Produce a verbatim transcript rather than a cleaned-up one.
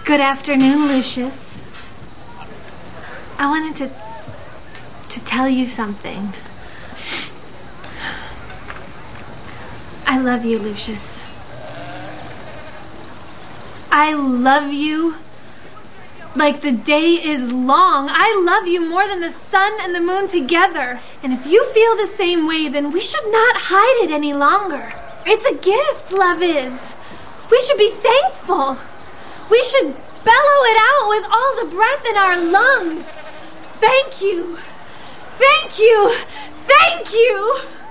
Good afternoon, Lucius. I wanted to to tell you something. I love you, Lucius. I love you like the day is long. I love you more than the sun and the moon together. And if you feel the same way, then we should not hide it any longer. It's a gift, love is. We should be thankful. We should bellow it out with all the breath in our lungs. Thank you. Thank you. Thank you.